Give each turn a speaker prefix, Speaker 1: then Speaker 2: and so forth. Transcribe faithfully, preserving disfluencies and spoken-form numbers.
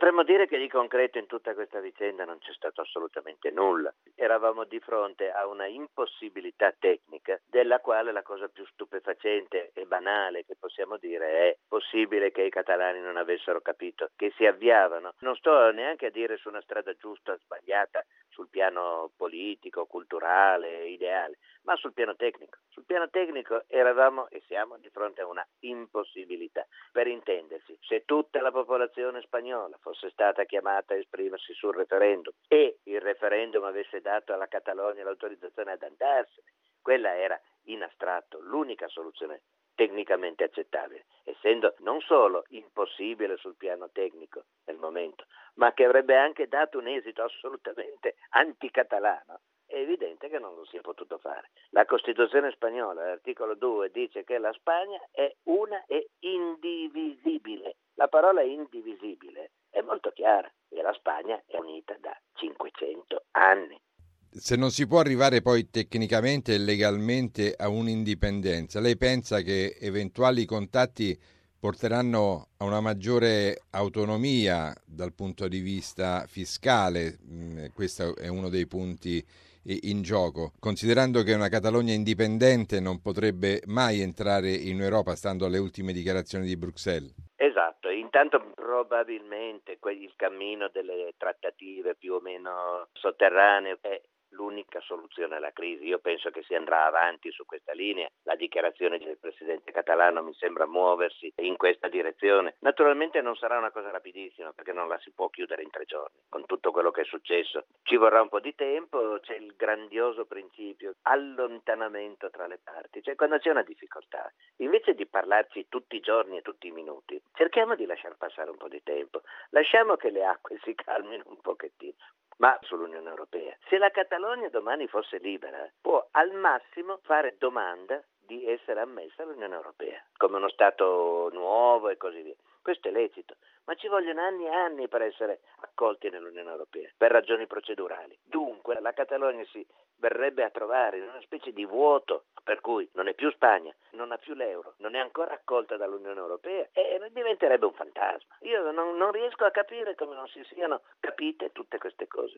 Speaker 1: Potremmo dire che di concreto in tutta questa vicenda non c'è stato assolutamente nulla. Eravamo di fronte a una impossibilità tecnica della quale la cosa più stupefacente e banale che possiamo dire è possibile che i catalani non avessero capito che si avviavano. Non sto neanche a dire su una strada giusta o sbagliata sul piano politico, culturale, ideale, ma sul piano tecnico. Sul piano tecnico eravamo e siamo di fronte a una impossibilità. Per intendersi, se tutta la popolazione spagnola fosse stata chiamata a esprimersi sul referendum e il referendum avesse dato alla Catalogna l'autorizzazione ad andarsene, quella era in astratto l'unica soluzione tecnicamente accettabile, essendo non solo impossibile sul piano tecnico nel momento, ma che avrebbe anche dato un esito assolutamente anticatalano. È evidente che non lo si è potuto fare. La Costituzione spagnola, l'articolo due, dice che la Spagna è una e indivisibile. La parola indivisibile è molto chiara e la Spagna è unita da cinquecento anni.
Speaker 2: Se non si può arrivare poi tecnicamente e legalmente a un'indipendenza, lei pensa che eventuali contatti porteranno a una maggiore autonomia dal punto di vista fiscale? Questo è uno dei punti in gioco, considerando che una Catalogna indipendente non potrebbe mai entrare in Europa, stando alle ultime dichiarazioni di Bruxelles.
Speaker 1: Esatto, intanto probabilmente il cammino delle trattative più o meno sotterranee è l'unica soluzione alla crisi. Io penso che si andrà avanti su questa linea. La dichiarazione del presidente catalano mi sembra muoversi in questa direzione. Naturalmente non sarà una cosa rapidissima perché non la si può chiudere in tre giorni. Con tutto quello che è successo ci vorrà un po' di tempo. C'è il grandioso principio allontanamento tra le parti. Cioè, quando c'è una difficoltà, invece di parlarci tutti i giorni e tutti i minuti, cerchiamo di lasciar passare un po' di tempo. Lasciamo che le acque si calmino un pochettino. Ma sull'Unione Europea, se la Catalogna domani fosse libera, può al massimo fare domanda di essere ammessa all'Unione Europea, come uno Stato nuovo e così via. Questo è lecito, ma ci vogliono anni e anni per essere accolti nell'Unione Europea, per ragioni procedurali. Dunque la Catalogna si verrebbe a trovare in una specie di vuoto, per cui non è più Spagna, non ha più l'euro, non è ancora accolta dall'Unione Europea e diventerebbe un fantasma. Io non, non riesco a capire come non si siano capite tutte queste cose.